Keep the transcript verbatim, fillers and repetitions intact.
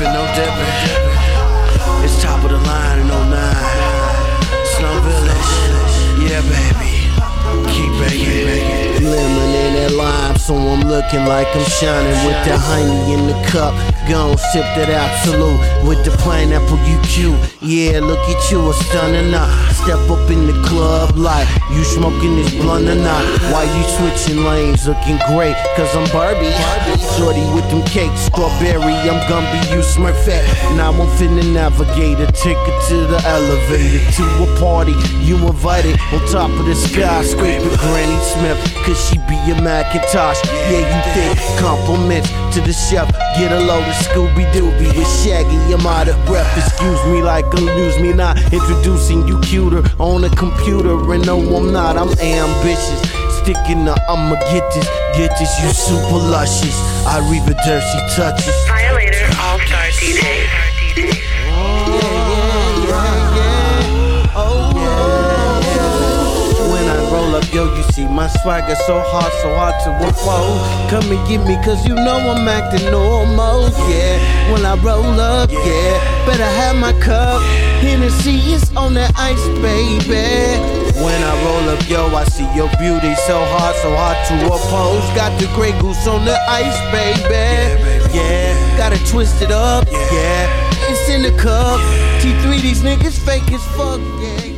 dipping, no dipping. It's top of the line in oh nine. Slum Village, yeah baby. Keep baking. Lemon in that lime, so I'm looking like I'm shining with the honey in the cup. Gon' sip that absolute with the pineapple, you cute. Yeah, look at you, a stunning now. Step up in the club like you smoking this blunt or not. Why you switching lanes, looking great, cause I'm Barbie. Shorty with them cakes, strawberry, I'm Gumby, you Smurfette. Now I'm finna navigate a ticket to the elevator, to a party, you invited on top of the skyscraper. Granny Smith, cause she be a Macintosh. Yeah, you think compliments to the chef. Get a load of Scooby-Dooby with Shaggy, I'm out of breath. Excuse me like amuse me not. Introducing you cuter on a computer. And no, I'm not, I'm ambitious. Sticking to I'ma get this, get this, you super luscious. I reap a dirty touches. Violator All-Star D J. Yo, you see my swagger so hard, so hard to afford. Come and get me, cause you know I'm acting normal, yeah. When I roll up, yeah, better have my cup. Hennessy is on that ice, baby. When I roll up, yo, I see your beauty so hard, so hard to oppose. Got the Grey Goose on the ice, baby. Yeah, gotta twist it up, yeah. It's in the cup. T three, these niggas fake as fuck, yeah.